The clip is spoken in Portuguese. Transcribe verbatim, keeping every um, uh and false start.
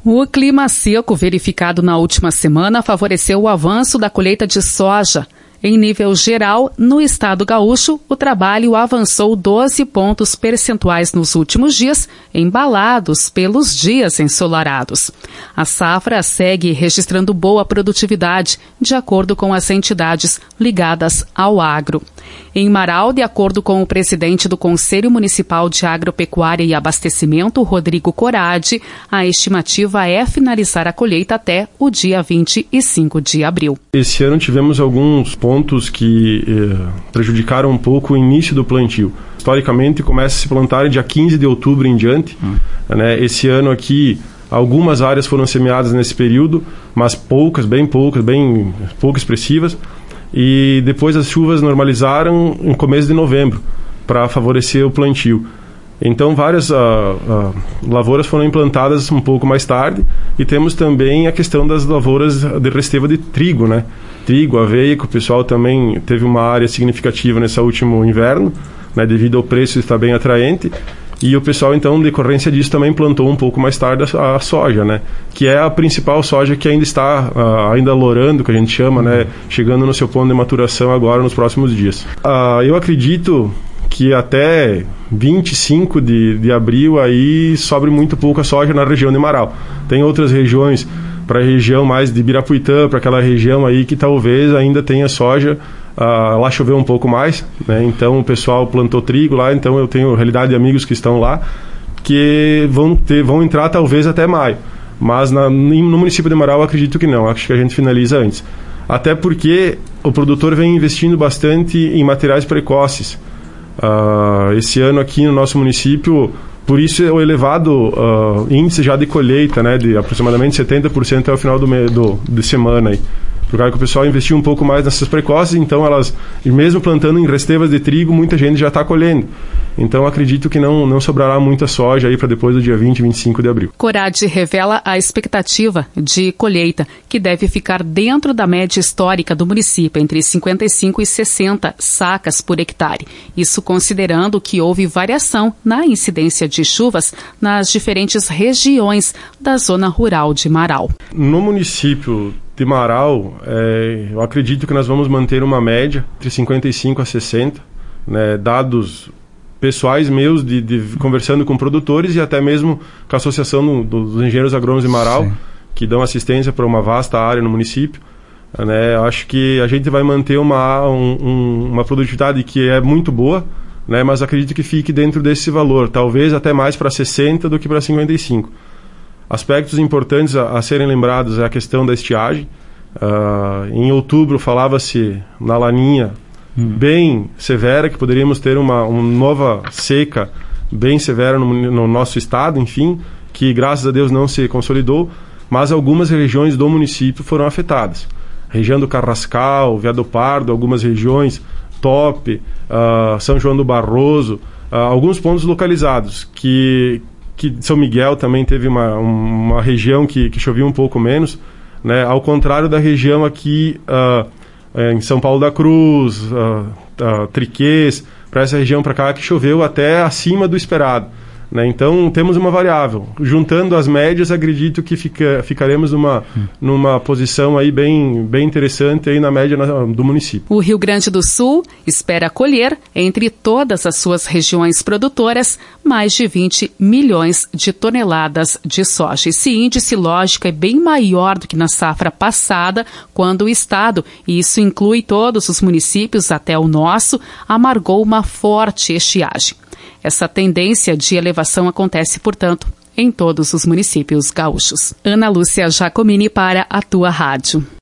O clima seco verificado na última semana favoreceu o avanço da colheita de soja. Em nível geral, no estado gaúcho, o trabalho avançou doze pontos percentuais nos últimos dias, embalados pelos dias ensolarados. A safra segue registrando boa produtividade, de acordo com as entidades ligadas ao agro. Em Marau, de acordo com o presidente do Conselho Municipal de Agropecuária e Abastecimento, Rodrigo Coradi, a estimativa é finalizar a colheita até o dia vinte e cinco de abril. Esse ano tivemos alguns pontos que eh, prejudicaram um pouco o início do plantio. Historicamente, começa a se plantar dia quinze de outubro em diante. Hum. Né? Esse ano aqui, algumas áreas foram semeadas nesse período, mas poucas, bem poucas, bem pouco expressivas. E depois as chuvas normalizaram em começo de novembro, para favorecer o plantio. Então, várias uh, uh, lavouras foram implantadas um pouco mais tarde, e temos também a questão das lavouras de resteva de trigo, né? Trigo, aveia, que o pessoal também teve uma área significativa nesse último inverno, né? Devido ao preço estar bem atraente, e o pessoal, então, em decorrência disso, também plantou um pouco mais tarde a, a soja, né? Que é a principal soja que ainda está uh, ainda lorando, que a gente chama, né? Chegando no seu ponto de maturação agora nos próximos dias. Uh, eu acredito que até vinte e cinco de, de abril aí sobre muito pouca soja na região de Marau. Tem outras regiões, para a região mais de Birapuitã, para aquela região aí que talvez ainda tenha soja. Uh, lá choveu um pouco mais, né? Então o pessoal plantou trigo lá, então eu tenho realidade de amigos que estão lá que vão, ter, vão entrar talvez até maio, mas na, no município de Marau eu acredito que não, acho que a gente finaliza antes, até porque o produtor vem investindo bastante em materiais precoces. Uh, esse ano aqui no nosso município, por isso é o elevado uh, índice já de colheita, né, de aproximadamente setenta por cento até o final do, me, do, de semana aí. Por causa que o pessoal investiu um pouco mais nessas precoces, então elas, mesmo plantando em restevas de trigo, muita gente já está colhendo. Então acredito que não, não sobrará muita soja aí para depois do dia vinte, vinte e cinco de abril. Coradi revela a expectativa de colheita, que deve ficar dentro da média histórica do município, entre cinquenta e cinco e sessenta sacas por hectare. Isso considerando que houve variação na incidência de chuvas nas diferentes regiões da zona rural de Marau. No município de Marau, é, eu acredito que nós vamos manter uma média entre cinquenta e cinco a sessenta, né, dados pessoais meus, de, de, conversando com produtores e até mesmo com a Associação do, dos Engenheiros Agrônomos de Marau, sim, que dão assistência para uma vasta área no município. Né, acho que a gente vai manter uma, um, uma produtividade que é muito boa, né, mas acredito que fique dentro desse valor, talvez até mais para sessenta do que para cinquenta e cinco. Aspectos importantes a, a serem lembrados é a questão da estiagem. Uh, em outubro falava-se na laninha hum. bem severa, que poderíamos ter uma, uma nova seca bem severa no, no nosso estado, enfim, que graças a Deus não se consolidou, mas algumas regiões do município foram afetadas. Região do Carrascal, Veado Pardo, algumas regiões, Top, uh, São João do Barroso, uh, alguns pontos localizados que... que São Miguel também teve uma, uma região que, que chovia um pouco menos, né? Ao contrário da região aqui uh, em São Paulo da Cruz, uh, uh, Triquês, para essa região para cá que choveu até acima do esperado, né? Então temos uma variável. Juntando as médias, acredito que fica, ficaremos numa, hum. numa posição aí bem, bem interessante aí na média do município. O Rio Grande do Sul espera colher, entre todas as suas regiões produtoras, mais de vinte milhões de toneladas de soja. Esse índice, lógico, é bem maior do que na safra passada, quando o estado, e isso inclui todos os municípios até o nosso, amargou uma forte estiagem. Essa tendência de elevação acontece, portanto, em todos os municípios gaúchos. Ana Lúcia Giacomini para a Tua Rádio.